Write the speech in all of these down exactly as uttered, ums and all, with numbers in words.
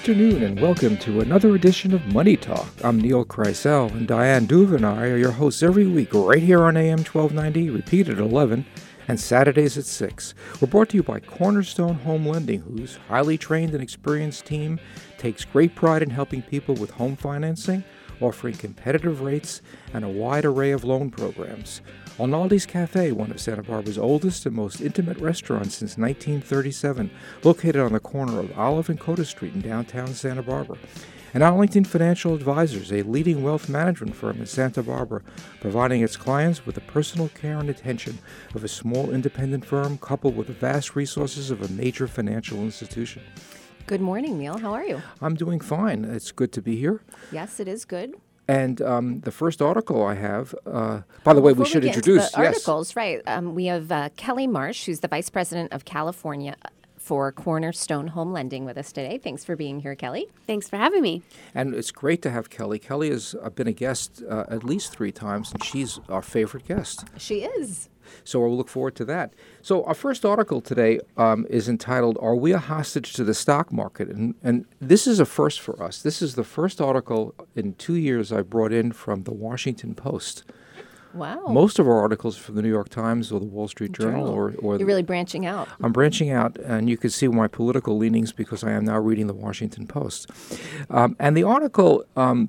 afternoon and welcome to another edition of Money Talk. I'm Neil Kreisel and Diane Duve and I are your hosts every week right here on A M twelve ninety, repeated at eleven, and Saturdays at six. We're brought to you by Cornerstone Home Lending, whose highly trained and experienced team takes great pride in helping people with home financing, offering competitive rates and a wide array of loan programs. Arnaldi's Cafe, one of Santa Barbara's oldest and most intimate restaurants since nineteen thirty-seven, located on the corner of Olive and Coda Street in downtown Santa Barbara. And Arlington Financial Advisors, a leading wealth management firm in Santa Barbara, providing its clients with the personal care and attention of a small independent firm coupled with the vast resources of a major financial institution. Good morning, Neil. How are you? I'm doing fine. It's good to be here. Yes, it is good. And um, the first article I have, uh, by the way, Before we should we get introduce. Into the yes. articles, right? Um, we have uh, Kelly Marsh, who's the Vice President of California for Cornerstone Home Lending, with us today. Thanks for being here, Kelly. Thanks for having me. And it's great to have Kelly. Kelly has uh, been a guest uh, at least three times, and she's our favorite guest. She is. So we'll look forward to that. So our first article today um, is entitled, Are We a Hostage to the Stock Market? And, and this is a first for us. This is the first article in two years I brought in from the Washington Post. Wow. Most of our articles are from the New York Times or the Wall Street Journal. Journal. or, or You're really branching out. I'm branching out, and you can see my political leanings because I am now reading the Washington Post. Um, and the article um,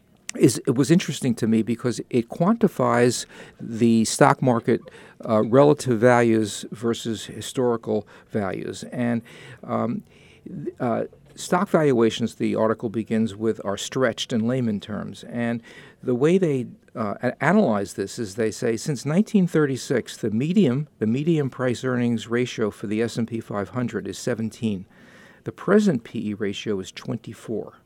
is it was interesting to me because it quantifies the stock market uh, relative values versus historical values. And um, uh, stock valuations, the article begins with, are stretched in layman terms. And the way they uh, a- analyze this is they say since nineteen thirty-six, the medium, the median price earnings ratio for the S and P five hundred is seventeen. The present P E ratio is twenty-four.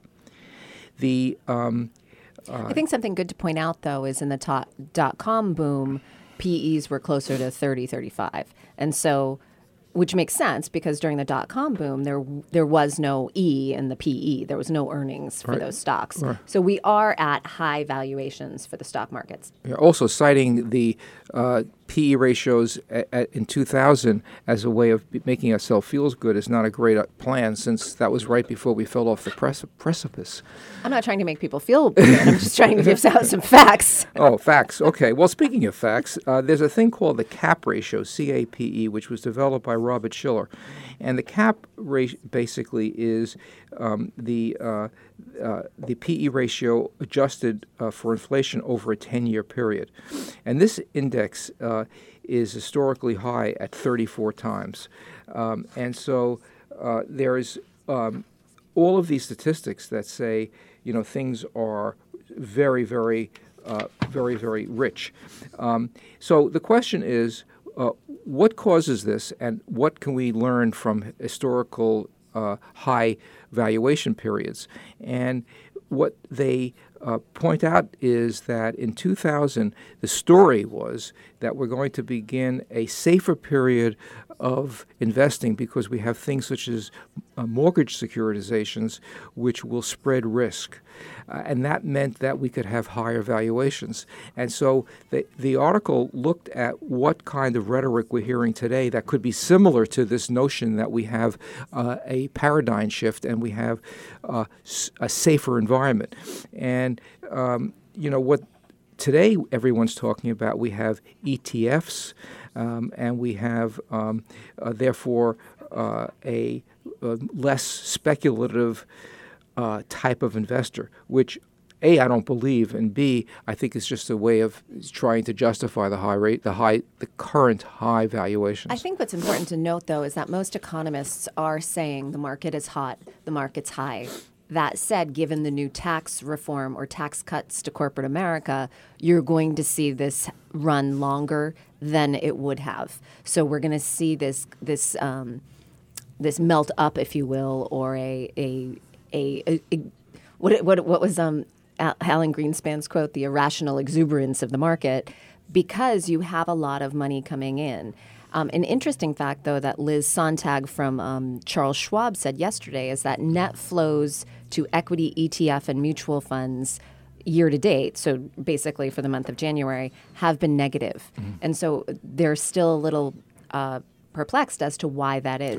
The um, Uh, I think something good to point out, though, is in the top dot-com boom, P Es were closer to thirty, thirty-five. And so, which makes sense because during the dot-com boom, there there was no E in the P E. There was no earnings for Right. those stocks. Right. So we are at high valuations for the stock markets. Yeah, also citing the uh, P E ratios a, a, in two thousand as a way of b- making ourselves feel good is not a great uh, plan since that was right before we fell off the prec- precipice. I'm not trying to make people feel good. I'm just trying to give out some facts. Oh, facts. Okay. Well, speaking of facts, uh, there's a thing called the CAP ratio, C A P E, which was developed by Robert Shiller. And the CAP ratio basically is um, the uh, uh, the P E ratio adjusted uh, for inflation over a ten-year period. And this index uh, is historically high at thirty-four times. Um, and so uh, there is um, all of these statistics that say, you know, things are very, very, uh, very, very rich. Um, so the question is, uh, what causes this, and what can we learn from historical uh, high valuation periods? And what they uh, point out is that in two thousand, the story was that we're going to begin a safer period of investing because we have things such as uh, mortgage securitizations, which will spread risk. Uh, and that meant that we could have higher valuations. And so the, the article looked at what kind of rhetoric we're hearing today that could be similar to this notion that we have uh, a paradigm shift and we have uh, s- a safer environment. And, um, you know, what today everyone's talking about, we have E T Fs, um, and we have, um, uh, therefore, uh, a, a less speculative uh, type of investor, which, A, I don't believe, and B, I think it's just a way of trying to justify the high rate, the high, the current high valuations. I think what's important to note, though, is that most economists are saying the market is hot, the market's high. That said, given the new tax reform or tax cuts to corporate America, you're going to see this run longer than it would have. So we're going to see this this um, this melt up, if you will, or a a a, a, a what what what was um Alan Greenspan's quote, the irrational exuberance of the market, because you have a lot of money coming in. Um, an interesting fact, though, that Liz Sontag from um, Charles Schwab said yesterday is that net flows to equity E T F and mutual funds year to date, so basically for the month of January, have been negative. Mm-hmm. And so they're still a little uh, perplexed as to why that is. Okay. You,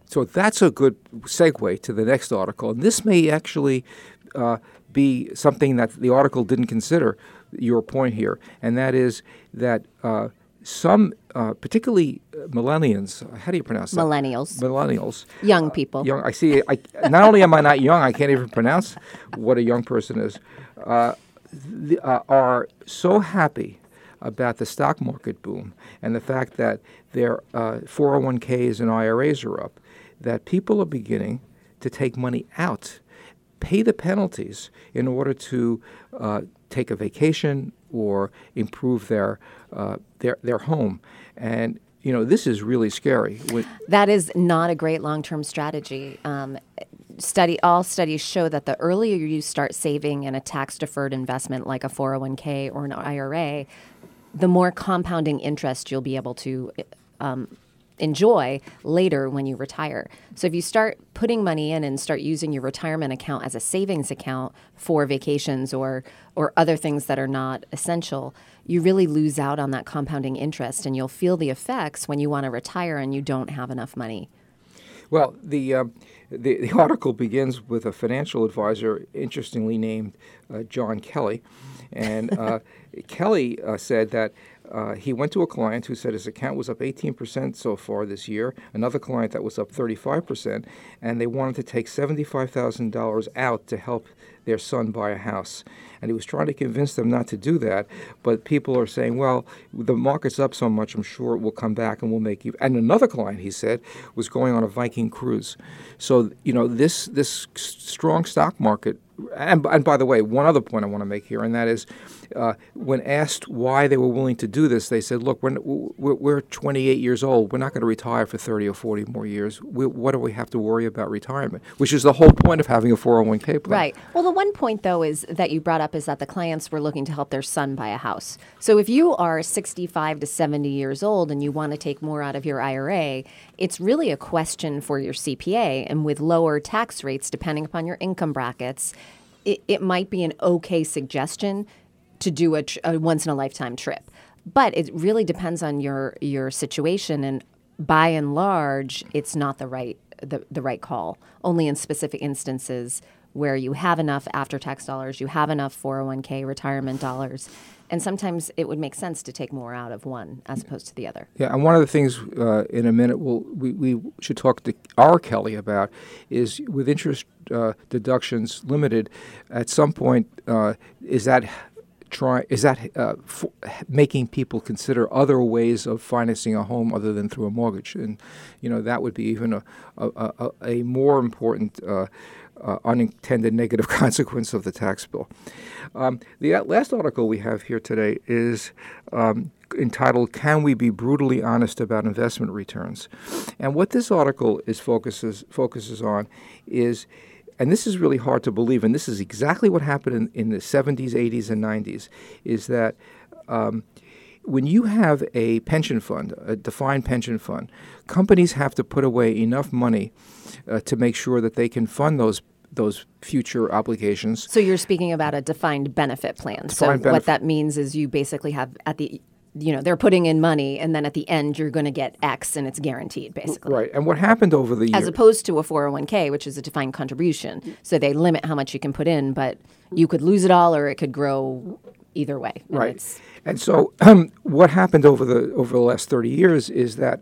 so that's a good segue to the next article. And this may actually uh, be something that the article didn't consider, your point here, and that is that uh, some, uh, particularly millennials, how do you pronounce that? Millennials. Millennials. Young people. Young. I see. I, not only am I not young, I can't even pronounce what a young person is, uh, the, uh, are so happy about the stock market boom and the fact that their uh, four oh one k's and I R As are up, that people are beginning to take money out, pay the penalties in order to uh, take a vacation or improve their uh, their their home. And you know, this is really scary. When that is not a great long-term strategy. Um, study all studies show that the earlier you start saving in a tax-deferred investment like a four oh one k or an I R A, the more compounding interest you'll be able to um, enjoy later when you retire. So if you start putting money in and start using your retirement account as a savings account for vacations or or other things that are not essential, you really lose out on that compounding interest, and you'll feel the effects when you want to retire and you don't have enough money. Well, the, uh, the the article begins with a financial advisor, interestingly named uh, John Kelly, and uh, Kelly uh, said that uh, he went to a client who said his account was up eighteen percent so far this year, another client that was up thirty-five percent, and they wanted to take seventy-five thousand dollars out to help their son buy a house. And he was trying to convince them not to do that, but people are saying, well, the market's up so much, I'm sure it will come back and we'll make you. And another client, he said, was going on a Viking cruise. So, you know, this this strong stock market, and, and by the way, one other point I want to make here, and that is, uh, when asked why they were willing to do this, they said, look, we're, we're, we're twenty-eight years old. We're not going to retire for thirty or forty more years. We, what do we have to worry about retirement? Which is the whole point of having a four oh one k plan. Right. Well, the one point, though, is that you brought up is that the clients were looking to help their son buy a house. So if you are sixty-five to seventy years old and you want to take more out of your I R A, it's really a question for your C P A. And with lower tax rates, depending upon your income brackets, it, it might be an okay suggestion to do a, tr- a once-in-a-lifetime trip. But it really depends on your your situation, and by and large, it's not the right the, the right call. Only in specific instances where you have enough after-tax dollars, you have enough four oh one k retirement dollars, and sometimes it would make sense to take more out of one as opposed to the other. Yeah, and one of the things uh, in a minute we'll, we we should talk to our Kelly about is with interest uh, deductions limited, at some point, uh, is that try is that uh, f- making people consider other ways of financing a home other than through a mortgage? And you know, that would be even a a, a, a more important uh, uh, unintended negative consequence of the tax bill. Um, the last article we have here today is um, entitled "Can We Be Brutally Honest About Investment Returns?" And what this article is focuses focuses on is, and this is really hard to believe, and this is exactly what happened in, in the seventies, eighties, and nineties, is that um, when you have a pension fund, a defined pension fund, companies have to put away enough money uh, to make sure that they can fund those those future obligations. So you're speaking about a defined benefit plan. Defined so benefit. What that means is you basically have at the you know, they're putting in money, and then at the end you're going to get X, and it's guaranteed, basically. Right. And what happened over the years? As opposed to a four oh one k, which is a defined contribution. So they limit how much you can put in, but you could lose it all or it could grow either way. And right. it's- And so um, what happened over the over the last thirty years is that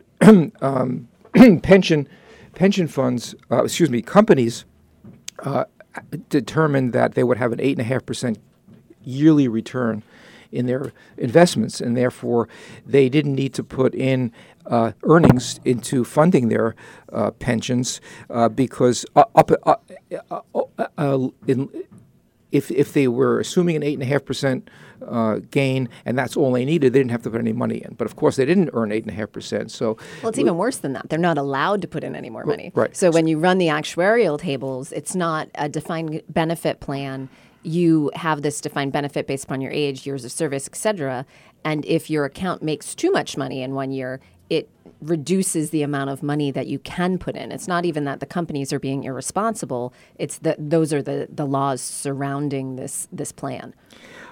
um, pension pension funds, uh, excuse me, companies uh, determined that they would have an eight point five percent yearly return in their investments, and therefore they didn't need to put in uh, earnings into funding their uh, pensions uh, because uh, up uh, uh, uh, in, if if they were assuming an eight and a half percent gain and that's all they needed, they didn't have to put any money in. But of course, they didn't earn eight and a half percent. So well, it's even worse than that. They're not allowed to put in any more money. Right. So when you run the actuarial tables, it's not a defined benefit plan. You have this defined benefit based upon your age, years of service, et cetera. And if your account makes too much money in one year, it reduces the amount of money that you can put in. It's not even that the companies are being irresponsible. It's that those are the, the laws surrounding this this plan.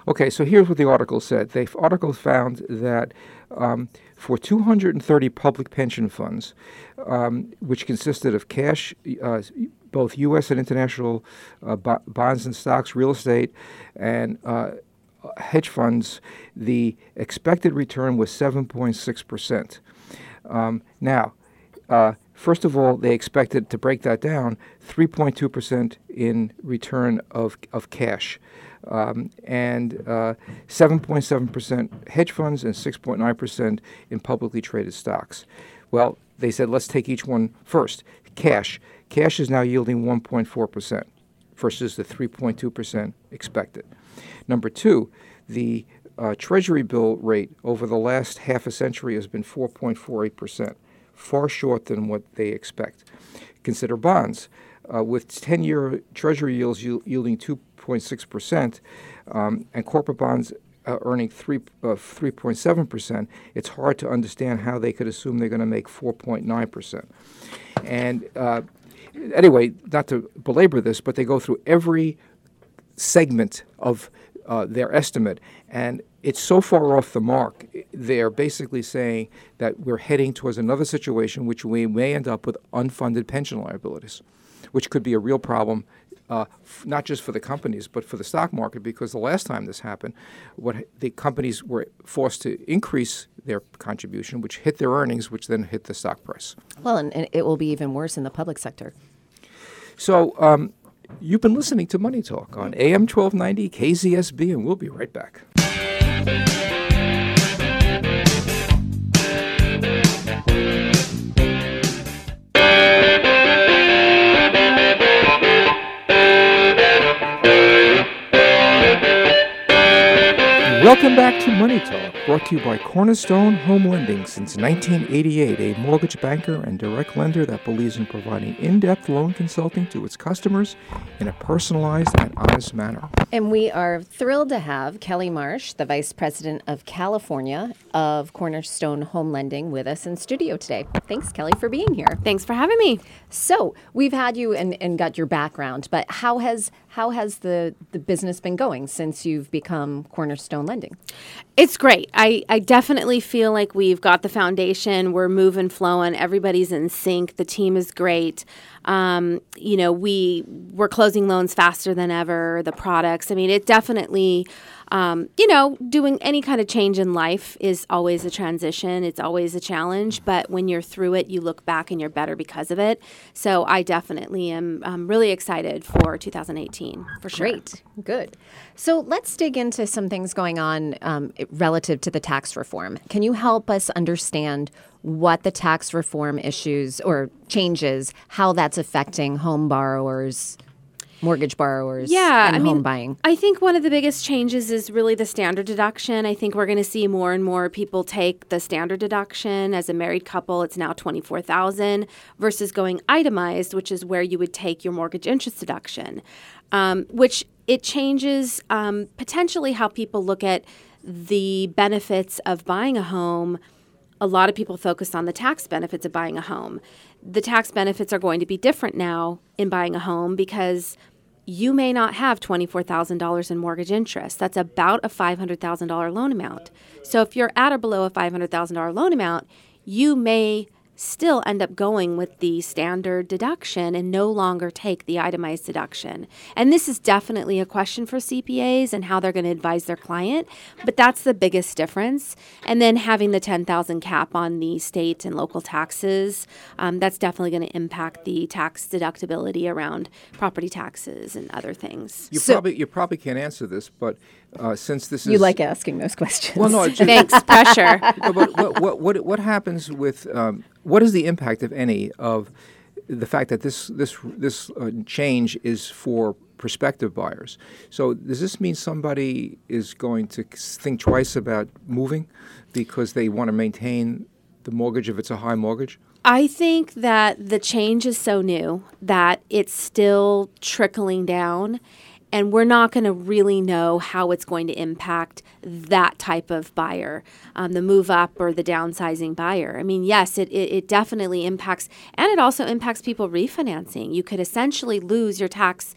Okay, so here's what the article said. The article found that um, for two hundred thirty public pension funds, um, which consisted of cash, uh, both U S and international uh, bo- bonds and stocks, real estate, and uh, hedge funds, the expected return was seven point six percent. Um, now, uh, first of all, they expected to break that down, three point two percent in return of, of cash. Um, and uh, seven point seven percent hedge funds and six point nine percent in publicly traded stocks. Well, they said, let's take each one first. Cash. Cash is now yielding one point four percent versus the three point two percent expected. Number two, the uh, Treasury bill rate over the last half a century has been four point four eight percent, far short than what they expect. Consider bonds. Uh, with ten-year Treasury yields yield, yielding two point six percent um, and corporate bonds uh, earning three, uh, three point seven percent, it's hard to understand how they could assume they're going to make four point nine percent. And uh, anyway, not to belabor this, but they go through every segment of uh, their estimate, and it's so far off the mark. They're basically saying that we're heading towards another situation which we may end up with unfunded pension liabilities, which could be a real problem, uh, f- not just for the companies, but for the stock market, because the last time this happened, what the companies were forced to increase their contribution, which hit their earnings, which then hit the stock price. Well, and, and it will be even worse in the public sector. So um, you've been listening to Money Talk on A M twelve ninety K Z S B, and we'll be right back. Welcome back to Money Talk, brought to you by Cornerstone Home Lending. Since nineteen eighty-eight, a mortgage banker and direct lender that believes in providing in-depth loan consulting to its customers in a personalized and honest manner. And we are thrilled to have Kelly Marsh, the Vice President of California of Cornerstone Home Lending, with us in studio today. Thanks, Kelly, for being here. Thanks for having me. So we've had you and, and got your background, but how has how has the, the business been going since you've become Cornerstone Lending? It's great. I, I definitely feel like we've got the foundation. We're moving, flowing. Everybody's in sync. The team is great. Um, you know, we, we're closing loans faster than ever. The products, I mean, it definitely, um, you know, doing any kind of change in life is always a transition. It's always a challenge. But when you're through it, you look back and you're better because of it. So I definitely am um, really excited for two thousand eighteen, for sure. Great. Good. So let's dig into some things going on um, relative to the tax reform. Can you help us understand what the tax reform issues or changes, how that's affecting home borrowers, mortgage borrowers, yeah, and I home mean, buying? I think one of the biggest changes is really the standard deduction. I think we're going to see more and more people take the standard deduction. As a married couple, it's now twenty-four thousand dollars versus going itemized, which is where you would take your mortgage interest deduction, um, which it changes um, potentially how people look at the benefits of buying a home. A lot of people focus on the tax benefits of buying a home. The tax benefits are going to be different now in buying a home because you may not have twenty-four thousand dollars in mortgage interest. That's about a five hundred thousand dollars loan amount. So if you're at or below a five hundred thousand dollars loan amount, you may still end up going with the standard deduction and no longer take the itemized deduction. And this is definitely a question for C P As and how they're going to advise their client, but that's the biggest difference. And then having the ten thousand cap on the state and local taxes, um, that's definitely going to impact the tax deductibility around property taxes and other things. You So- probably you probably can't answer this, but uh, since this is You like asking those questions. well, no, it's just, Thanks, pressure. no, but what, what what what happens with um, what is the impact, if any, of the fact that this this this uh, change is for prospective buyers? So does this mean somebody is going to think twice about moving because they want to maintain the mortgage if it's a high mortgage? I think that the change is so new that it's still trickling down, and we're not going to really know how it's going to impact that type of buyer, um, the move up or the downsizing buyer. I mean, yes, it, it, it definitely impacts, and it also impacts people refinancing. You could essentially lose your tax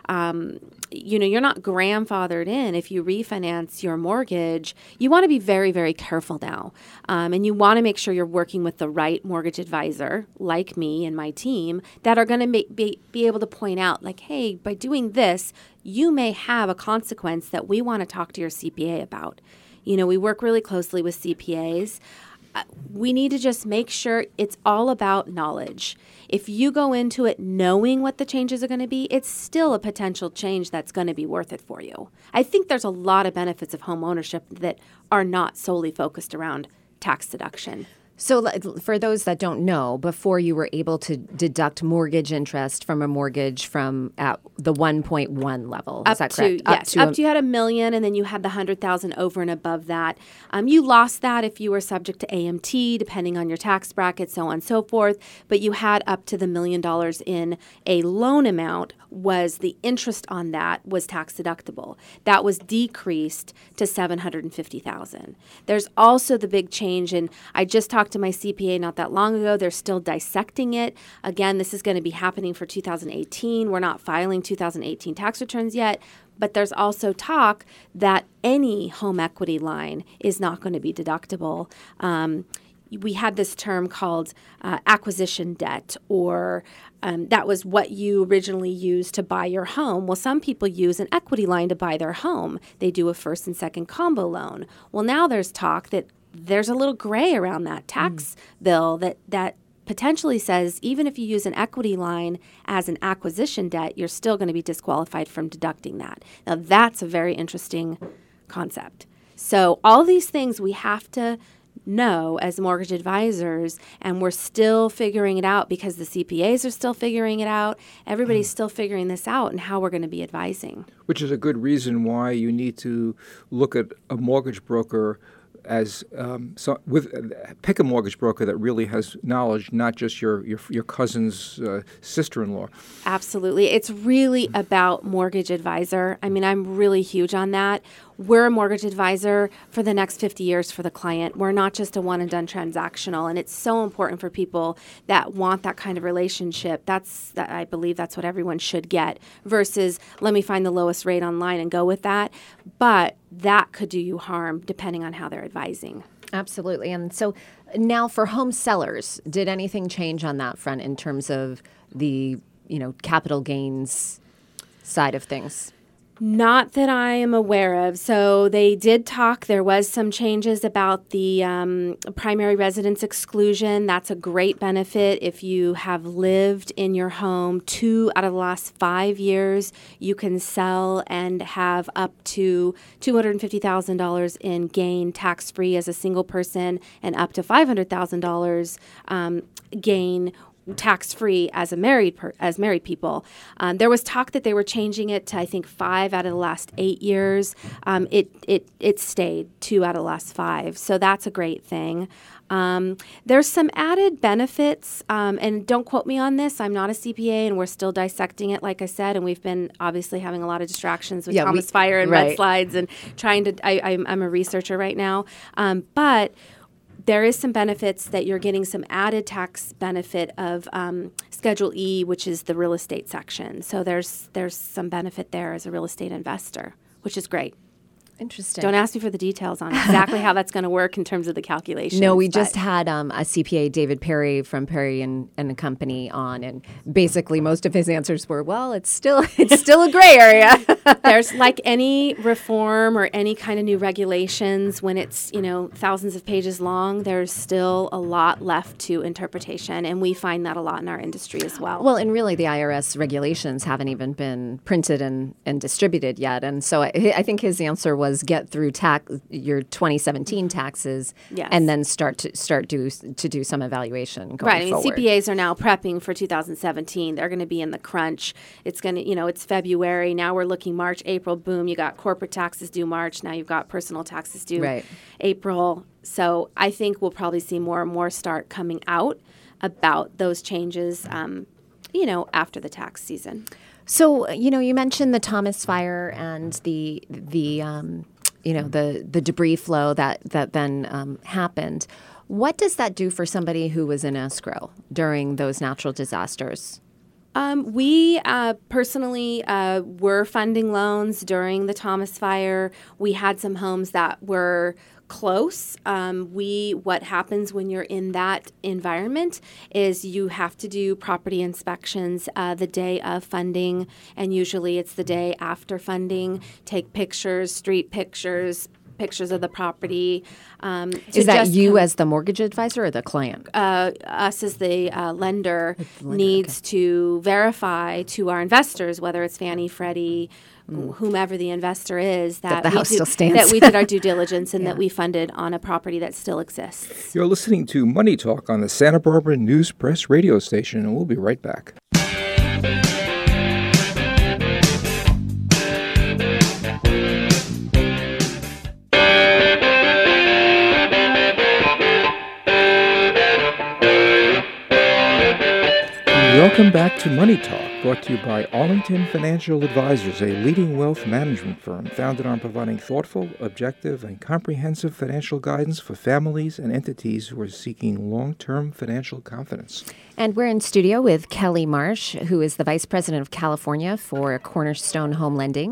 um, you know, you're not grandfathered in if you refinance your mortgage. You want to be very, very careful now. Um, and you want to make sure you're working with the right mortgage advisor, like me and my team, that are going to be, be able to point out, like, hey, by doing this, you may have a consequence that we want to talk to your C P A about. You know, we work really closely with C P As. Uh, we need to just make sure it's all about knowledge. If you go into it knowing what the changes are going to be, it's still a potential change that's going to be worth it for you. I think there's a lot of benefits of home ownership that are not solely focused around tax deduction. So for those that don't know, before you were able to deduct mortgage interest from a mortgage from at the one point one level, up is that to, correct? Yes, up to, up to you had a million, and then you had the one hundred thousand over and above that. Um, you lost that if you were subject to A M T, depending on your tax bracket, so on and so forth. But you had up to the million dollars in a loan amount. Was the interest on that was tax deductible. That was decreased to seven hundred fifty thousand dollars. There's also the big change, and I just talked to my C P A not that long ago. They're still dissecting it. Again, this is going to be happening for two thousand eighteen. We're not filing two thousand eighteen tax returns yet, but there's also talk that any home equity line is not going to be deductible. Um, we had this term called uh, acquisition debt, or um, that was what you originally used to buy your home. Well, some people use an equity line to buy their home. They do a first and second combo loan. Well, now there's talk that there's a little gray around that tax mm. bill that, that potentially says even if you use an equity line as an acquisition debt, you're still going to be disqualified from deducting that. Now, that's a very interesting concept. So all these things we have to know as mortgage advisors, and we're still figuring it out because the C P As are still figuring it out. Everybody's mm. still figuring this out and how we're going to be advising. Which is a good reason why you need to look at a mortgage broker as um, so with uh, pick a mortgage broker that really has knowledge, not just your your, your cousin's uh, sister-in-law. Absolutely. It's really about mortgage advisor. I mean, I'm really huge on that. We're a mortgage advisor for the next fifty years for the client. We're not just a one and done transactional. And it's so important for people that want that kind of relationship. That's, that I believe that's what everyone should get versus let me find the lowest rate online and go with that. But that could do you harm depending on how they're advising. Absolutely. And so now for home sellers, did anything change on that front in terms of the, you know, capital gains side of things? Not that I am aware of. So they did talk. There was some changes about the um, primary residence exclusion. That's a great benefit. If you have lived in your home two out of the last five years, you can sell and have up to two hundred fifty thousand dollars in gain tax-free as a single person and up to five hundred thousand dollars um, gain tax-free as a married per, as married people. Um, there was talk that they were changing it to I think five out of the last eight years. Um, it it it stayed two out of the last five, so that's a great thing. Um, there's some added benefits, um, and don't quote me on this. I'm not a C P A, and we're still dissecting it, like I said, and we've been obviously having a lot of distractions with yeah, Thomas we, Fire and right. mudslides and trying to. I, I'm, I'm a researcher right now, um, but. There is some benefits that you're getting some added tax benefit of um, Schedule E, which is the real estate section. So there's there's some benefit there as a real estate investor, which is great. Interesting. Don't ask me for the details on exactly how that's going to work in terms of the calculations. No, we just had um, a C P A, David Perry from Perry and, and Company on, and basically most of his answers were, well, it's still it's still a gray area. There's like any reform or any kind of new regulations, when it's, you know, thousands of pages long, there's still a lot left to interpretation, and we find that a lot in our industry as well. Well, and really the I R S regulations haven't even been printed and, and distributed yet, and so I, I think his answer was get through tax your twenty seventeen taxes, yes. and then start to start do to do some evaluation going right. I mean, forward. C P As are now prepping for two thousand seventeen. They're going to be in the crunch. It's going to, you know, it's February now. We're looking March, April. Boom, you got corporate taxes due March. Now you've got personal taxes due right. April. So I think we'll probably see more and more start coming out about those changes. Um, you know, after the tax season. So, you know, you mentioned the Thomas Fire and the the um, you know the the debris flow that that then um, happened. What does that do for somebody who was in escrow during those natural disasters? Um, we uh, personally uh, were funding loans during the Thomas Fire. We had some homes that were close. Um, we what happens when you're in that environment is you have to do property inspections uh, the day of funding, and usually it's the day after funding. Take pictures, street pictures, pictures of the property. Um, Is that just you com- as the mortgage advisor or the client? uh, us as the uh, lender, lender, needs to verify to our investors, whether it's Fannie, Freddie, whomever the investor is, that, That the we house did, still stands. that we did our due diligence and Yeah. that we funded on a property that still exists. You're listening to Money Talk on the Santa Barbara News Press radio station, and we'll be right back. Welcome back to Money Talk, brought to you by Arlington Financial Advisors, a leading wealth management firm founded on providing thoughtful, objective, and comprehensive financial guidance for families and entities who are seeking long-term financial confidence. And we're in studio with Kelly Marsh, who is the Vice President of California for Cornerstone Home Lending.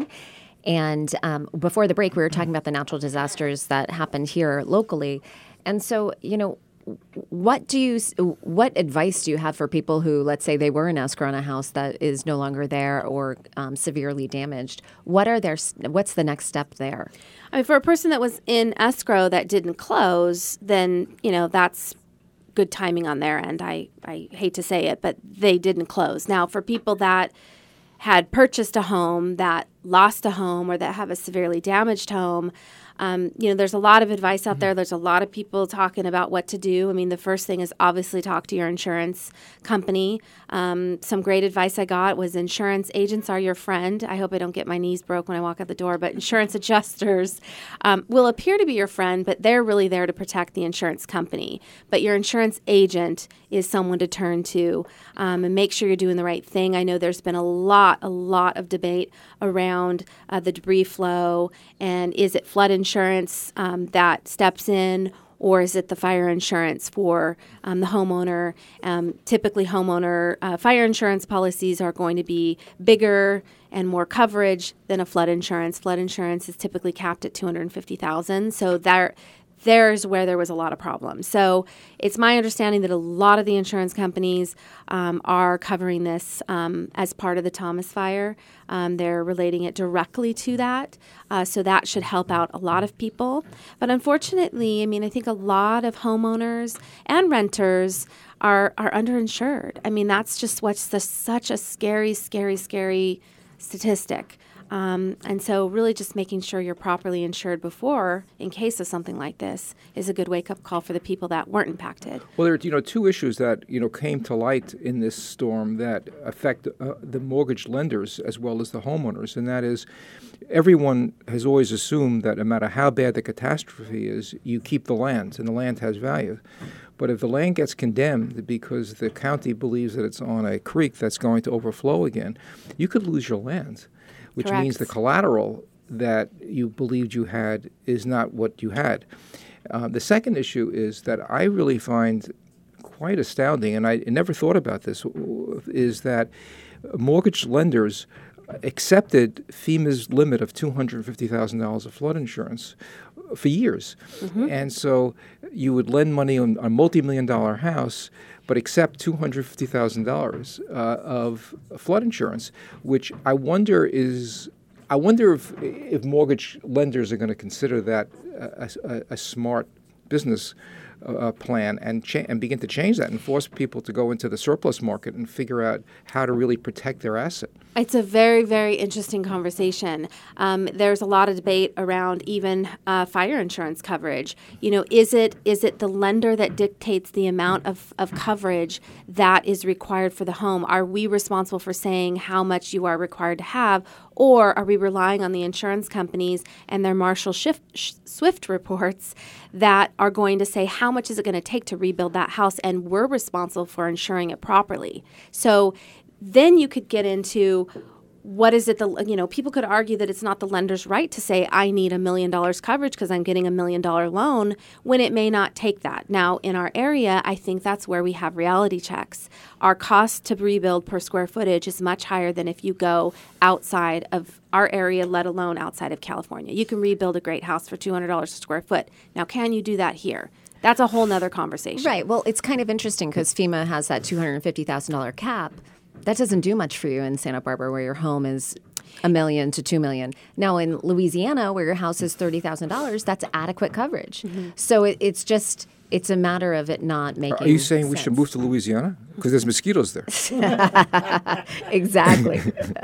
And um, before the break, we were talking about the natural disasters that happened here locally. And so, you know, what do you, what advice do you have for people who, let's say, they were in escrow on a house that is no longer there or um, severely damaged? What are their, what's the next step there? I mean, for a person that was in escrow that didn't close, then, you know, that's good timing on their end. I, I hate to say it, but they didn't close. Now, for people that had purchased a home, that lost a home, or that have a severely damaged home, Um, you know, there's a lot of advice out there. There's a lot of people talking about what to do. I mean, the first thing is obviously talk to your insurance company. Um, some great advice I got was insurance agents are your friend. I hope I don't get my knees broke when I walk out the door, but insurance adjusters um, will appear to be your friend, but they're really there to protect the insurance company. But your insurance agent is someone to turn to um, and make sure you're doing the right thing. I know there's been a lot, a lot of debate around uh, the debris flow, and is it flood insurance um, that steps in, or is it the fire insurance for um, the homeowner? Um, typically, homeowner uh, fire insurance policies are going to be bigger and more coverage than a flood insurance. Flood insurance is typically capped at two hundred fifty thousand dollars. So there, there's where there was a lot of problems. So it's my understanding that a lot of the insurance companies um, are covering this um, as part of the Thomas Fire. Um, they're relating it directly to that. Uh, so that should help out a lot of people. But unfortunately, I mean, I think a lot of homeowners and renters are, are underinsured. I mean, that's just what's the, such a scary, scary, scary statistic. Um, and so really just making sure you're properly insured before, in case of something like this, is a good wake-up call for the people that weren't impacted. Well, there are, you know, two issues that, you know, came to light in this storm that affect uh, the mortgage lenders as well as the homeowners, and that is everyone has always assumed that no matter how bad the catastrophe is, you keep the land, and the land has value. But if the land gets condemned because the county believes that it's on a creek that's going to overflow again, you could lose your land, which Correct. means the collateral that you believed you had is not what you had. Uh, the second issue is that I really find quite astounding, and I never thought about this, is that mortgage lenders accepted FEMA's limit of two hundred fifty thousand dollars of flood insurance for years. Mm-hmm. And so you would lend money on a multi-million dollar house, but accept two hundred fifty thousand dollars uh, of flood insurance, which I wonder is, I wonder if if mortgage lenders are going to consider that a, a, a smart business uh, plan and cha- and begin to change that and force people to go into the surplus market and figure out how to really protect their asset. It's a very, very interesting conversation. Um, there's a lot of debate around even uh, fire insurance coverage. You know, is it is it the lender that dictates the amount of, of coverage that is required for the home? Are we responsible for saying how much you are required to have, or are we relying on the insurance companies and their Marshall Swift reports that are going to say how much is it going to take to rebuild that house, and we're responsible for insuring it properly? So then you could get into what is it, the, you know, people could argue that it's not the lender's right to say, I need a million dollars coverage because I'm getting a million dollar loan, when it may not take that. Now, in our area, I think that's where we have reality checks. Our cost to rebuild per square footage is much higher than if you go outside of our area, let alone outside of California. You can rebuild a great house for two hundred dollars a square foot. Now, can you do that here? That's a whole nother conversation. Right. Well, it's kind of interesting because FEMA has that two hundred fifty thousand dollars cap. That doesn't do much for you in Santa Barbara, where your home is a million to two million. Now in Louisiana, where your house is thirty thousand dollars, that's adequate coverage. Mm-hmm. So it, it's just it's a matter of it not making. Are you saying sense. we should move to Louisiana because there's mosquitoes there? Exactly.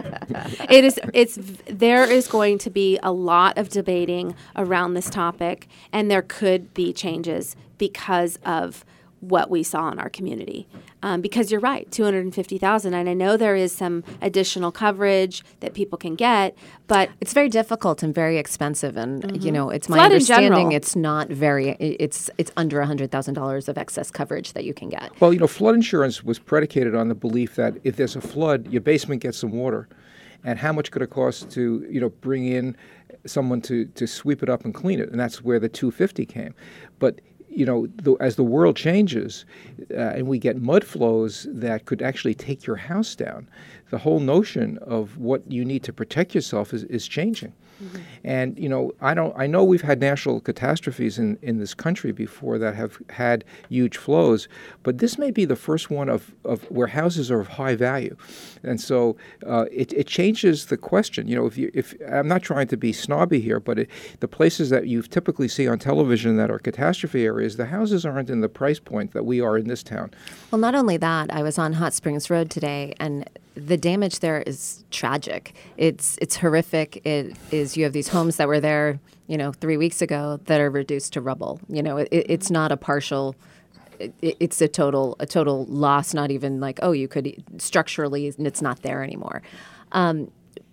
It is. It's. There is going to be a lot of debating around this topic, and there could be changes because of what we saw in our community. Um, because you're right, two hundred fifty thousand dollars, and I know there is some additional coverage that people can get, but it's very difficult and very expensive. And mm-hmm. you know, it's my Flood understanding it's not very. It's it's under one hundred thousand dollars of excess coverage that you can get. Well, you know, flood insurance was predicated on the belief that if there's a flood, your basement gets some water, and how much could it cost to you know bring in someone to to sweep it up and clean it, and that's where the two hundred fifty came, but. You know, the, as the world changes uh, and we get mud flows that could actually take your house down, the whole notion of what you need to protect yourself is, is changing. Mm-hmm. And, you know, I don't. I know we've had natural catastrophes in, in this country before that have had huge flows, but this may be the first one of, of where houses are of high value. And so uh, it, it changes the question. You know, if you if I'm not trying to be snobby here, but it, the places that you typically see on television that are catastrophe areas, the houses aren't in the price point that we are in this town. Well, not only that, I was on Hot Springs Road today, and the damage there is tragic. It's it's horrific. It is you have these homes that were there, you know, three weeks ago that are reduced to rubble. You know, it, it's not a partial. It, it's a total a total loss. Not even like oh, you could structurally, it's not there anymore. Um,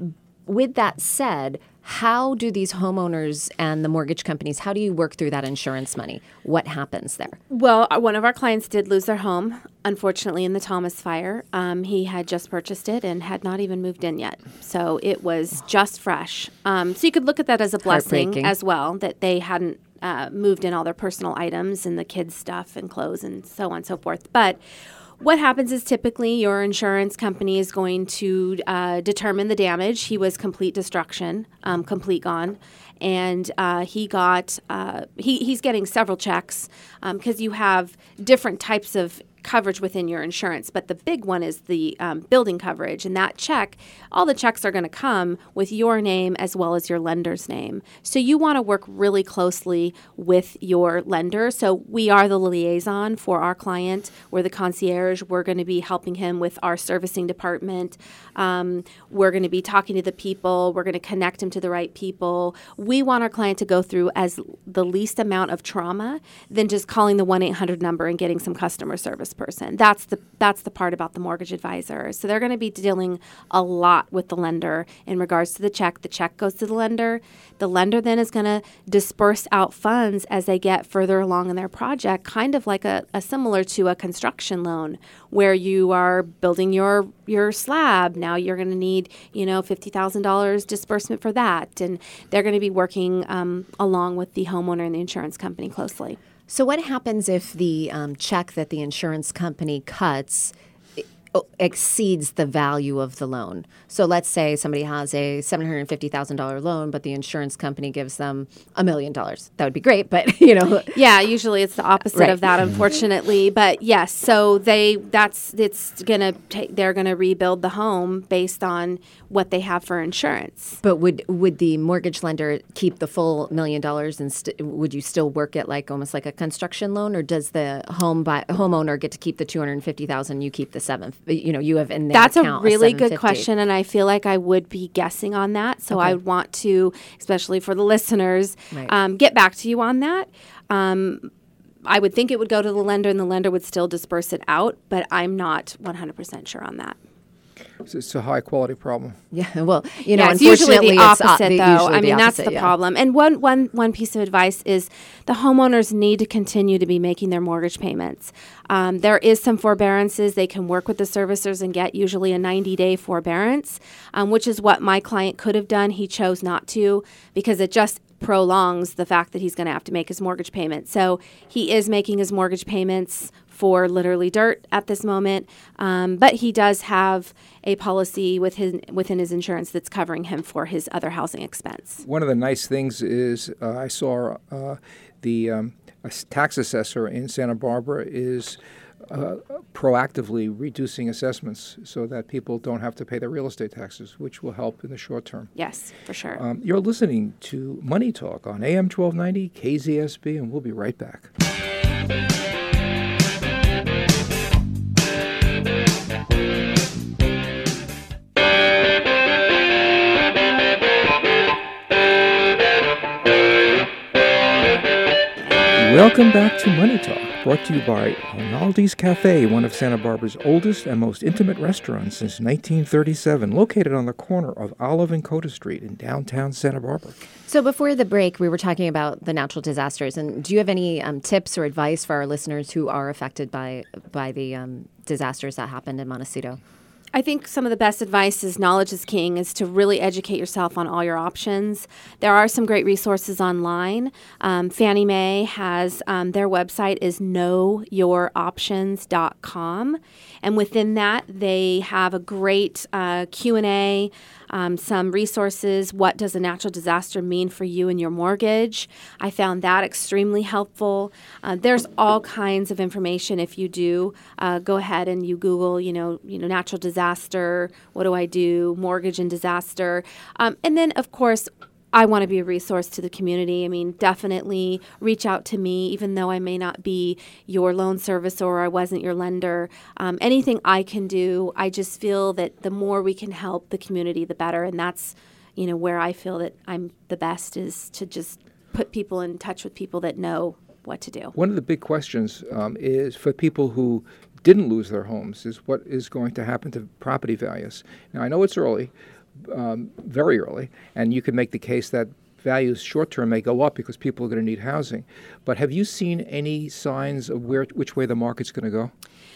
with that said, how do these homeowners and the mortgage companies, how do you work through that insurance money? What happens there? Well, one of our clients did lose their home, unfortunately, in the Thomas fire. Um, he had just purchased it and had not even moved in yet. So it was just fresh. Um, so you could look at that as a blessing as well, that they hadn't uh, moved in all their personal items and the kids' stuff and clothes and so on and so forth. But what happens is typically your insurance company is going to uh, determine the damage. He was complete destruction, um, complete gone. And uh, he got, uh, he, he's getting several checks because um, you have different types of coverage within your insurance. But the big one is the um, building coverage. And that check, all the checks are going to come with your name as well as your lender's name. So you want to work really closely with your lender. So we are the liaison for our client. We're the concierge. We're going to be helping him with our servicing department. Um, we're going to be talking to the people. We're going to connect him to the right people. We want our client to go through as the least amount of trauma than just calling the one eight hundred number and getting some customer service person. That's the that's the part about the mortgage advisor. So they're going to be dealing a lot with the lender in regards to the check. The check goes to the lender. The lender then is going to disperse out funds as they get further along in their project, kind of like a, a similar to a construction loan where you are building your your slab. Now you're going to need, you know, fifty thousand dollars disbursement for that. And they're going to be working um, along with the homeowner and the insurance company closely. So what happens if the um, check that the insurance company cuts exceeds the value of the loan? So let's say somebody has a seven hundred fifty thousand dollars loan, but the insurance company gives them a million dollars. That would be great, but you know. Yeah, usually it's the opposite right. of that, unfortunately. But yes, so they that's it's gonna take they're gonna rebuild the home based on what they have for insurance. But would would the mortgage lender keep the full million dollars, and st- would you still work it like almost like a construction loan, or does the home buy, homeowner get to keep the two hundred fifty thousand, you keep the seven? You know, you have in their That's account a really a good question, and I feel like I would be guessing on that. So okay. I would want to, especially for the listeners, right. um, get back to you on that. Um, I would think it would go to the lender, and the lender would still disperse it out, but I'm not one hundred percent sure on that. It's, it's a high quality problem. Yeah, well, you know, yeah, it's usually unfortunately, the it's, uh, opposite, the- though. usually I the mean, that's opposite, the yeah. problem. And one, one, one piece of advice is the homeowners need to continue to be making their mortgage payments. Um, there is some forbearances. They can work with the servicers and get usually a ninety-day forbearance, um, which is what my client could have done. He chose not to because it just prolongs the fact that he's going to have to make his mortgage payment. So he is making his mortgage payments for literally dirt at this moment, um, but he does have a policy with his, within his insurance that's covering him for his other housing expense. One of the nice things is uh, I saw uh, the um, a s- tax assessor in Santa Barbara is uh, proactively reducing assessments so that people don't have to pay their real estate taxes, which will help in the short term. Yes, for sure. Um, you're listening to Money Talk on A M twelve ninety K Z S B, and we'll be right back. Welcome back to Money Talk, brought to you by Rinaldi's Cafe, one of Santa Barbara's oldest and most intimate restaurants since nineteen thirty-seven, located on the corner of Olive and Coda Street in downtown Santa Barbara. So before the break, we were talking about the natural disasters. And do you have any um, tips or advice for our listeners who are affected by by the um, disasters that happened in Montecito? I think some of the best advice is knowledge is king, is to really educate yourself on all your options. There are some great resources online. Um, Fannie Mae has, um, their website is know your options dot com. And within that, they have a great uh, Q and A, um, some resources. What does a natural disaster mean for you and your mortgage? I found that extremely helpful. Uh, there's all kinds of information if you do uh, go ahead and you Google, you know, you know, natural disaster. What do I do? Mortgage and disaster. Um, and then, of course, I want to be a resource to the community. I mean, definitely reach out to me, even though I may not be your loan servicer or I wasn't your lender. Um, anything I can do, I just feel that the more we can help the community, the better. And that's, you know, where I feel that I'm the best, is to just put people in touch with people that know what to do. One of the big questions um, is for people who didn't lose their homes is what is going to happen to property values. Now, I know it's early, um, very early, and you can make the case that values short-term may go up because people are going to need housing. But have you seen any signs of where, which way the market's going to go?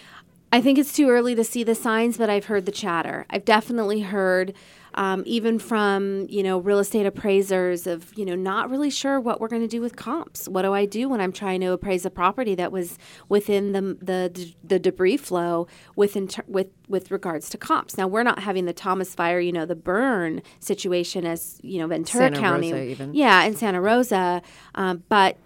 I think it's too early to see the signs, but I've heard the chatter. I've definitely heard, um, even from, you know, real estate appraisers of, you know, not really sure what we're going to do with comps. What do I do when I'm trying to appraise a property that was within the the, the debris flow with, inter- with with regards to comps? Now, we're not having the Thomas Fire, you know, the burn situation as, you know, Ventura Santa County. Rosa even. Yeah, in Santa Rosa. Um, but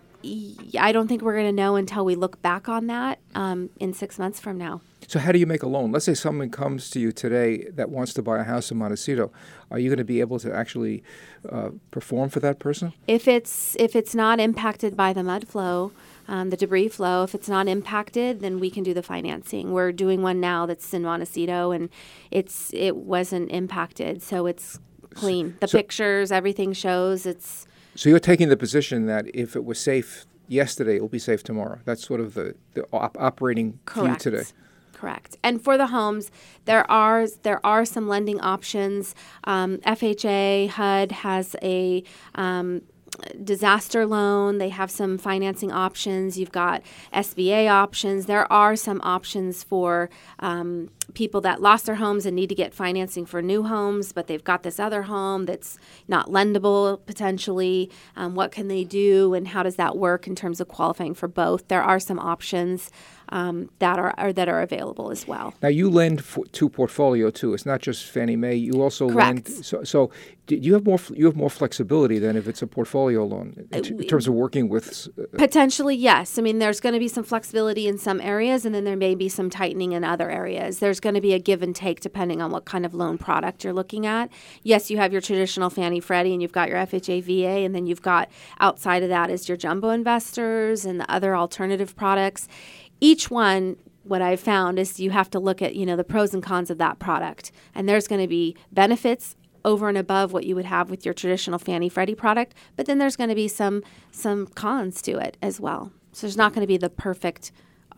I don't think we're going to know until we look back on that um, in six months from now. So how do you make a loan? Let's say someone comes to you today that wants to buy a house in Montecito. Are you going to be able to actually uh, perform for that person? If it's if it's not impacted by the mud flow, um, the debris flow, if it's not impacted, then we can do the financing. We're doing one now that's in Montecito, and it's it wasn't impacted, so it's clean. The So- pictures, everything shows it's. So you're taking the position that if it was safe yesterday, it will be safe tomorrow. That's sort of the, the op- operating view Correct. today. Correct. And for the homes, there are there are some lending options. Um, F H A, H U D has a um, disaster loan. They have some financing options. You've got S B A options. There are some options for um, people that lost their homes and need to get financing for new homes, but they've got this other home that's not lendable potentially. Um, what can they do, and how does that work in terms of qualifying for both? There are some options um, that are, are that are available as well. Now, you lend for, to portfolio, too. It's not just Fannie Mae. You also Correct. lend. So, so do you have more f- you have more flexibility than if it's a portfolio loan in, t- in terms of working with. Uh, Potentially, yes. I mean, there's going to be some flexibility in some areas, and then there may be some tightening in other areas. There's going to be a give and take depending on what kind of loan product you're looking at. Yes, you have your traditional Fannie Freddie, and you've got your F H A V A, and then you've got outside of that is your jumbo investors and the other alternative products. Each one, what I've found is you have to look at, you know, the pros and cons of that product. And there's going to be benefits over and above what you would have with your traditional Fannie Freddie product, but then there's going to be some some cons to it as well. So there's not going to be the perfect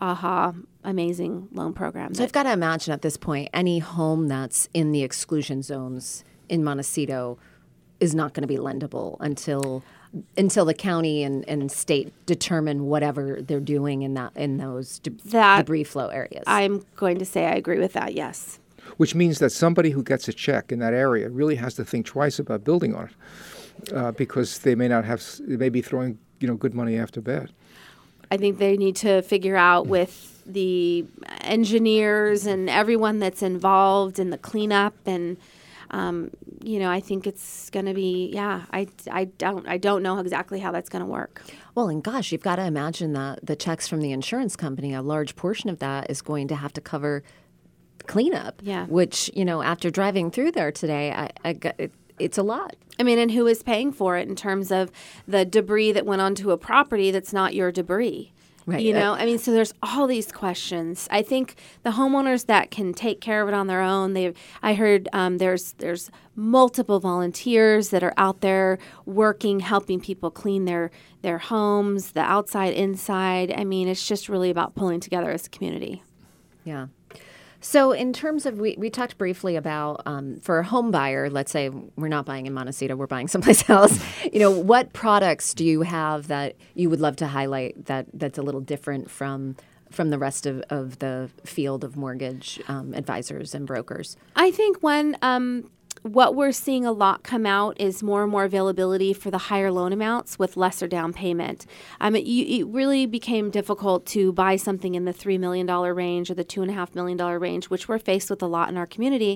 aha, amazing loan program. So I've got to imagine at this point, any home that's in the exclusion zones in Montecito is not going to be lendable until until the county and, and state determine whatever they're doing in that in those de- That- debris flow areas. I'm going to say I agree with that, yes. Which means that somebody who gets a check in that area really has to think twice about building on it, uh, because they may not have, they may be throwing, you know, good money after bad. I think they need to figure out with the engineers and everyone that's involved in the cleanup, and um, you know, I think it's going to be, yeah. I, I don't I don't know exactly how that's going to work. Well, and gosh, you've got to imagine that the checks from the insurance company, a large portion of that is going to have to cover cleanup. Yeah. Which, you know, after driving through there today, I, I got, it, it's a lot. I mean, and who is paying for it in terms of the debris that went onto a property that's not your debris? Right. You know, I mean, so there's all these questions. I think the homeowners that can take care of it on their own, they I heard um, there's there's multiple volunteers that are out there working, helping people clean their their homes, the outside, inside. I mean, it's just really about pulling together as a community. Yeah. So in terms of, we, we talked briefly about, um, for a home buyer, let's say we're not buying in Montecito, we're buying someplace else, you know, what products do you have that you would love to highlight that that's a little different from from the rest of, of the field of mortgage um, advisors and brokers? I think when um, what we're seeing a lot come out is more and more availability for the higher loan amounts with lesser down payment. Um, it, it really became difficult to buy something in the three million dollars range or the two point five million dollars range, which we're faced with a lot in our community,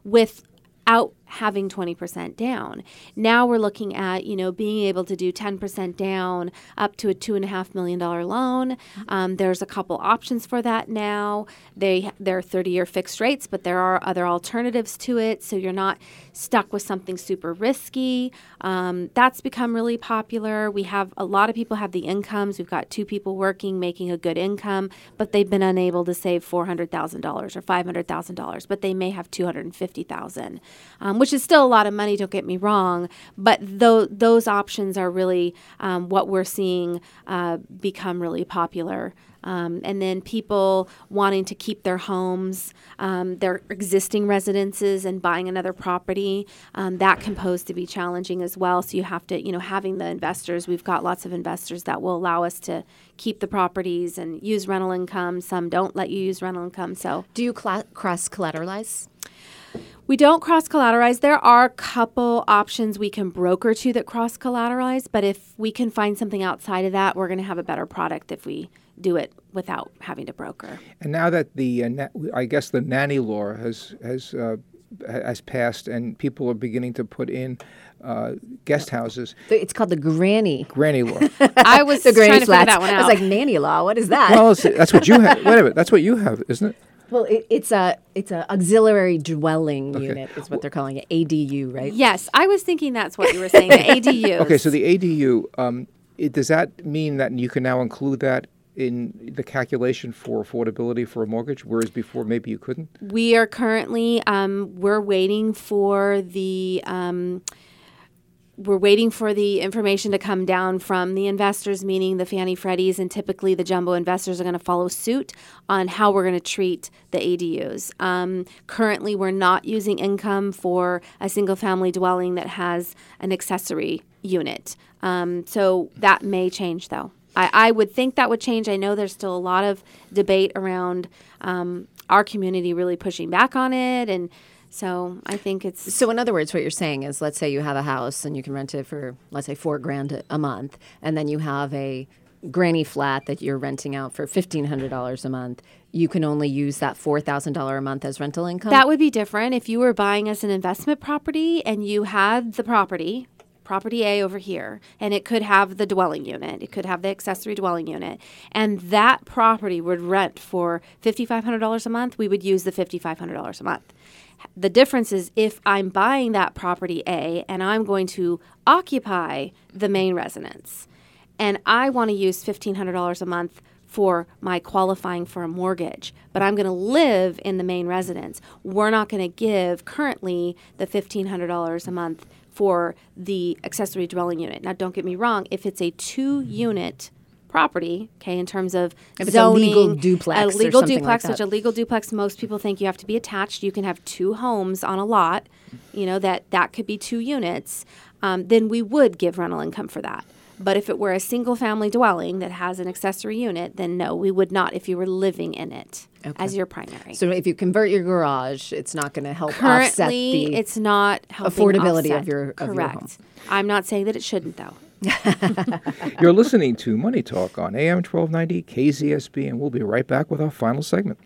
without having twenty percent down. Now we're looking at, you know, being able to do ten percent down up to a two and a half million dollar loan. Um, there's a couple options for that now. They they're thirty year fixed rates, but there are other alternatives to it, so you're not stuck with something super risky. Um, that's become really popular. We have a lot of people have the incomes. We've got two people working, making a good income, but they've been unable to save four hundred thousand dollars or five hundred thousand dollars, but they may have two hundred fifty thousand dollars. Um, which is still a lot of money, don't get me wrong, but th- those options are really um, what we're seeing uh, become really popular. Um, and then people wanting to keep their homes, um, their existing residences, and buying another property, um, that can pose to be challenging as well. So you have to, you know, having the investors, we've got lots of investors that will allow us to keep the properties and use rental income. Some don't let you use rental income. So Do you cla- cross-collateralize? we don't cross-collateralize. There are a couple options we can broker to that cross-collateralize, but if we can find something outside of that, we're going to have a better product if we do it without having to broker. And now that the, uh, na- I guess the nanny law has has uh, has passed, and people are beginning to put in uh, guest houses, It's called the granny. granny law. I was The granny trying to figure flats. that one I out. was like, nanny law, what is that? Well, it's- that's what you have. Wait a minute, that's what you have, isn't it? Well, it, it's a it's a auxiliary dwelling Okay. unit is what they're calling it, A D U, right? Yes, I was thinking that's what you were saying, the A D Us. Okay, so the A D U, um, it, does that mean that you can now include that in the calculation for affordability for a mortgage, whereas before maybe you couldn't? We are currently, um, we're waiting for the, um, we're waiting for the information to come down from the investors, meaning the Fannie Freddies, and typically the jumbo investors are going to follow suit on how we're going to treat the A D Us. Um, currently, we're not using income for a single-family dwelling that has an accessory unit. Um, so that may change, though. I, I would think that would change. I know there's still a lot of debate around um, our community really pushing back on it, and so I think it's... So in other words, what you're saying is, let's say you have a house and you can rent it for, let's say, four grand a- a month, and then you have a granny flat that you're renting out for fifteen hundred dollars a month. You can only use that four thousand dollars a month as rental income? That would be different if you were buying as an investment property and you had the property, property A over here, and it could have the dwelling unit. It could have the accessory dwelling unit. And that property would rent for five thousand five hundred dollars a month. We would use the five thousand five hundred dollars a month. The difference is if I'm buying that property A and I'm going to occupy the main residence and I want to use fifteen hundred dollars a month for my qualifying for a mortgage, but I'm going to live in the main residence, we're not going to give currently the fifteen hundred dollars a month for the accessory dwelling unit. Now, don't get me wrong, if it's a two-unit property, okay, in terms of If it's a zoning. legal duplex A or legal something duplex, like which that. a legal duplex, most people think you have to be attached. You can have two homes on a lot, you know, that, that could be two units. Um, then we would give rental income for that. But if it were a single-family dwelling that has an accessory unit, then no, we would not if you were living in it as your primary. So if you convert your garage, it's not going to help offset Currently, the it's not helping affordability offset. of your- of your Correct. home. I'm not saying that it shouldn't, though. You're listening to Money Talk on A M twelve ninety K Z S B, and we'll be right back with our final segment.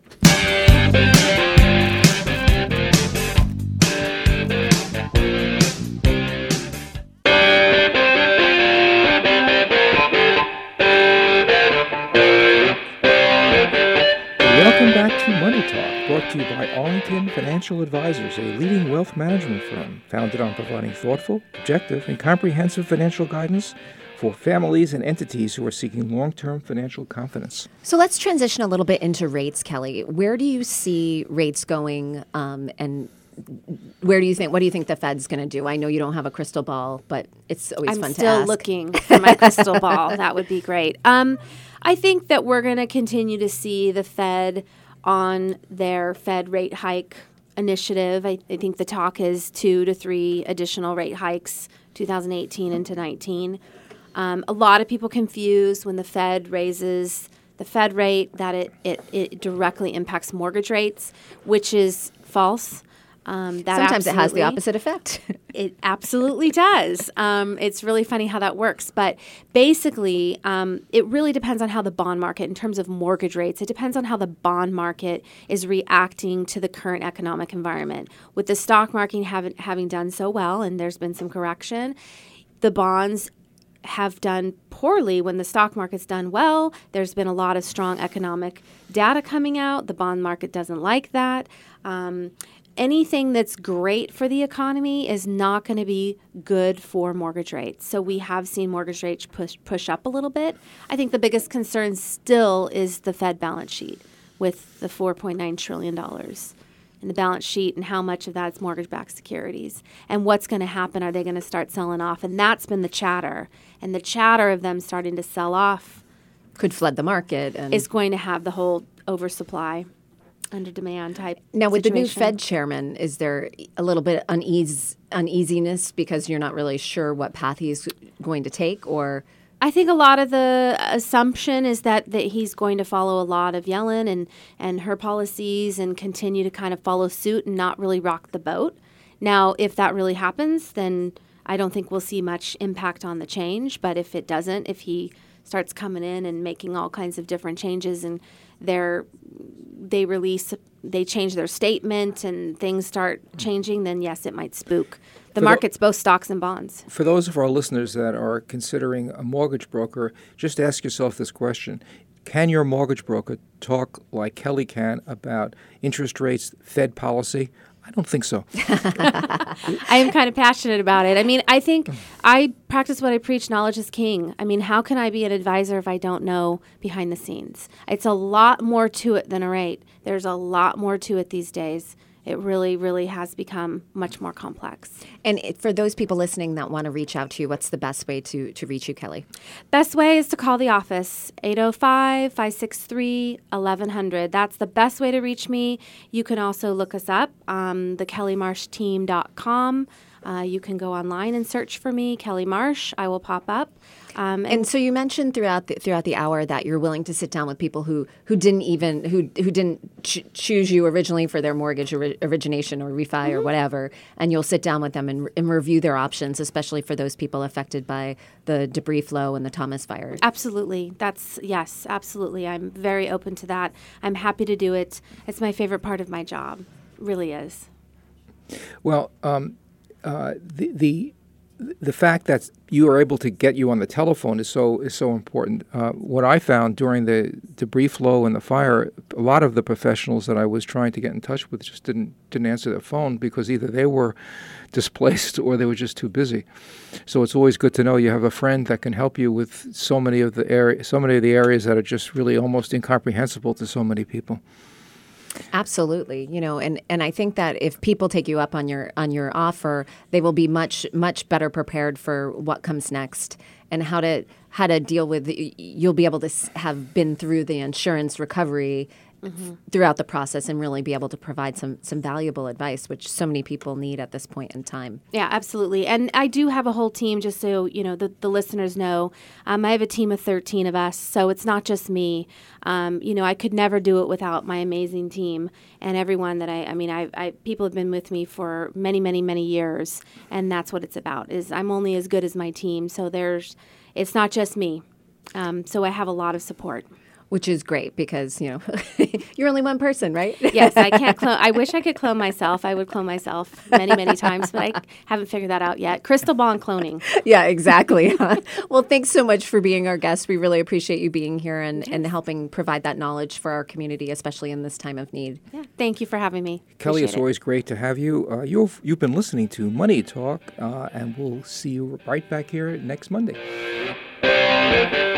Welcome back to Money Talk, brought to you by Arlington Financial Advisors, a leading wealth management firm founded on providing thoughtful, objective, and comprehensive financial guidance for families and entities who are seeking long-term financial confidence. So let's transition a little bit into rates, Kelly. Where do you see rates going, um, and where do you think? What do you think the Fed's going to do? I know you don't have a crystal ball, but it's always I'm fun to still ask. looking for my crystal ball. That would be great. Um, I think that we're going to continue to see the Fed on their Fed rate hike initiative. I, I think the talk is two to three additional rate hikes, two thousand eighteen into nineteen. Um, a lot of people confuse when the Fed raises the Fed rate that it, it, it directly impacts mortgage rates, which is false. Um, that Sometimes it has the absolutely- opposite effect. It absolutely does. Um, it's really funny how that works. But basically, um, it really depends on how the bond market, in terms of mortgage rates, it depends on how the bond market is reacting to the current economic environment. With the stock market having, having done so well, and there's been some correction, the bonds have done poorly when the stock market's done well. There's been a lot of strong economic data coming out. The bond market doesn't like that. Um, anything that's great for the economy is not going to be good for mortgage rates. So we have seen mortgage rates push push up a little bit. I think the biggest concern still is the Fed balance sheet with the four point nine trillion dollars in the balance sheet and how much of that's mortgage-backed securities. And what's going to happen? Are they going to start selling off? And that's been the chatter. And the chatter of them starting to sell off Could flood the market. And is going to have the whole oversupply, under demand type now, with the new situation. Fed chairman, is there a little bit unease, uneasiness because you're not really sure what path he's going to take, or I think a lot of the assumption is that, that he's going to follow a lot of Yellen and, and her policies and continue to kind of follow suit and not really rock the boat. Now, if that really happens, then I don't think we'll see much impact on the change. But if it doesn't, if he starts coming in and making all kinds of different changes and they're, they release, they change their statement and things start changing, then yes, it might spook the For markets, both stocks and bonds. For those of our listeners that are considering a mortgage broker, just ask yourself this question. Can your mortgage broker talk like Kelly can about interest rates, Fed policy? I don't think so. I am kind of passionate about it. I mean, I think I practice what I preach, knowledge is king. I mean, how can I be an advisor if I don't know behind the scenes? It's a lot more to it than a rate. There's a lot more to it these days. It really, really has become much more complex. and it, for those people listening that want to reach out to you, what's the best way to to reach you, Kelly? Best way is to call the office, eight oh five, five six three, eleven hundred. That's the best way to reach me. You can also look us up, um, the kelly marsh team dot com. Uh, you can go online and search for me, Kelly Marsh. I will pop up. Um, and And so you mentioned throughout the, throughout the hour that you're willing to sit down with people who, who didn't even who who didn't ch- choose you originally for their mortgage ori- origination or refi or whatever, and you'll sit down with them and, and review their options, especially for those people affected by the debris flow and the Thomas fire. Absolutely. That's, yes, absolutely. I'm very open to that. I'm happy to do it. It's my favorite part of my job. Really is. Well, um, uh, the the the fact that you are able to get you on the telephone is so is so important. Uh, what I found during the debris flow and the fire, a lot of the professionals that I was trying to get in touch with just didn't didn't answer their phone because either they were displaced or they were just too busy. So it's always good to know you have a friend that can help you with so many of the area, so many of the areas that are just really almost incomprehensible to so many people. Absolutely. You know, and, and I think that if people take you up on your on your offer, they will be much much better prepared for what comes next and how to how to deal with. You'll be able to have been through the insurance recovery mm-hmm. throughout the process and really be able to provide some some valuable advice, which so many people need at this point in time. Yeah, absolutely. And I do have a whole team, just so you know, the, the listeners know. Um, I have a team of thirteen of us, so it's not just me. Um, you know, I could never do it without my amazing team and everyone that I, I mean, I, I people have been with me for many, many, many years, and that's what it's about, is I'm only as good as my team. So there's, it's not just me. Um, so I have a lot of support. Which is great because, you know, you're only one person, right? Yes, I can't clone. I wish I could clone myself. I would clone myself many, many times, but I haven't figured that out yet. Crystal ball and cloning. Yeah, exactly. Well, thanks so much for being our guest. We really appreciate you being here and, yes. and helping provide that knowledge for our community, especially in this time of need. Yeah, thank you for having me. Kelly, appreciate it's it. always great to have you. Uh, you've, you've been listening to Money Talk, uh, and we'll see you right back here next Monday.